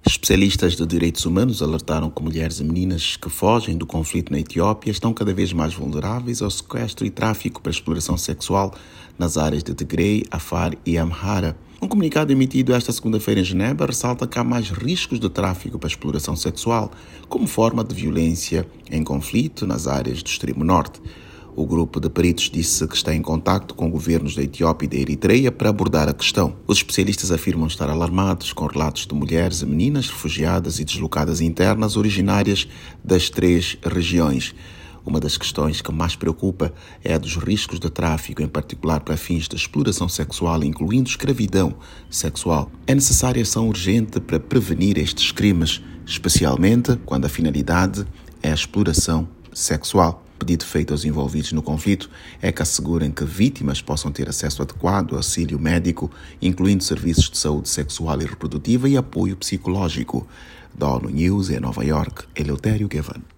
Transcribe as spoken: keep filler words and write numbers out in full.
Especialistas de direitos humanos alertaram que mulheres e meninas que fogem do conflito na Etiópia estão cada vez mais vulneráveis ao sequestro e tráfico para exploração sexual nas áreas de Tigray, Afar e Amhara. Um comunicado emitido esta segunda-feira em Genebra ressalta que há mais riscos de tráfico para exploração sexual como forma de violência em conflito nas áreas do extremo norte. O grupo de peritos disse que está em contacto com governos da Etiópia e da Eritreia para abordar a questão. Os especialistas afirmam estar alarmados com relatos de mulheres e meninas refugiadas e deslocadas internas originárias das três regiões. Uma das questões que mais preocupa é a dos riscos de tráfico, em particular para fins de exploração sexual, incluindo escravidão sexual. É necessária ação urgente para prevenir estes crimes, especialmente quando a finalidade é a exploração sexual. O pedido feito aos envolvidos no conflito é que assegurem que vítimas possam ter acesso adequado ao auxílio médico, incluindo serviços de saúde sexual e reprodutiva e apoio psicológico. Da ONU News em Nova York, Eleutério Gavan.